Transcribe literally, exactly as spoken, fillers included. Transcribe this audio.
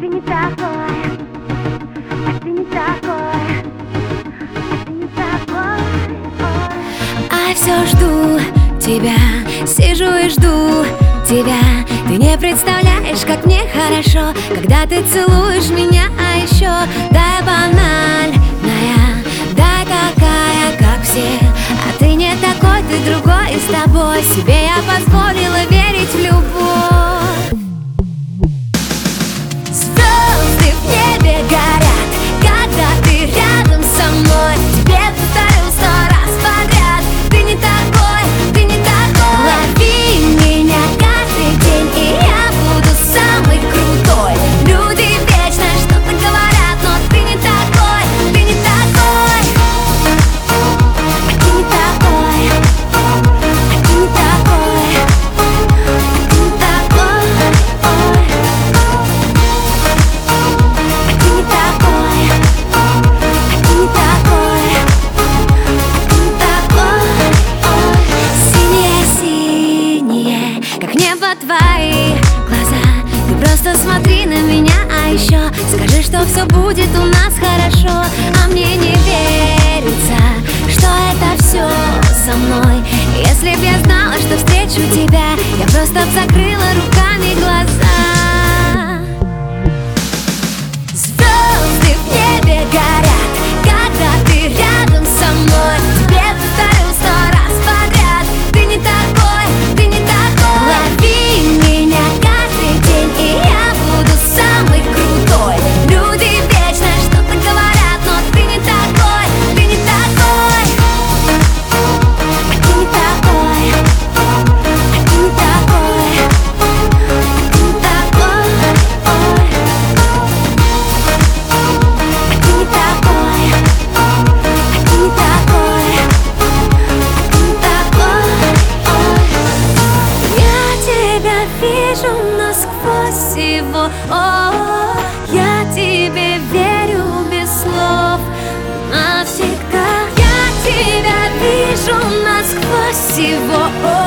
ты не такой, а ты не такой, а ты не такой. А все жду тебя, сижу и жду тебя. Ты не представляешь, как мне хорошо, когда ты целуешь меня. А еще дай банальная, дай какая, как все. А ты не такой, ты другой, и с тобой себе я позволила верить в любовь. Звезды в небе горят, когда ты рядом со мной. Тебе повторю сто раз подряд: ты не такой, ты не такой. Лови меня каждый день, и я буду самый крутой. Люди вечно что-то говорят, но ты не такой, ты не такой. А ты не такой, а ты не такой, а ты не такой. Ой. А ты не такой, а ты не такой, а ты не такой. Ой. Синие-синие, как небо, твои глаза. Ты просто смотри на меня, а еще скажи, что все будет у нас хорошо. А мне не верится, что это все со мной. Если б я знала, что встречу тебя, я просто б закрыла руками глаза. Звезды в небе горят, когда ты рядом со мной. Тебе повторю сто раз подряд: ты не такой, ты не такой. Лови меня каждый день, и я буду самый крутой. Люди вечно что-то говорят, но ты не такой, ты не такой. А ты не такой, а ты не такой, а ты не такой. Ой. А ты не такой, а ты не такой, а ты не такой. Ой. Я тебя вижу насквозь его. О, я тебе верю без слов навсегда. Я тебя вижу насквозь его.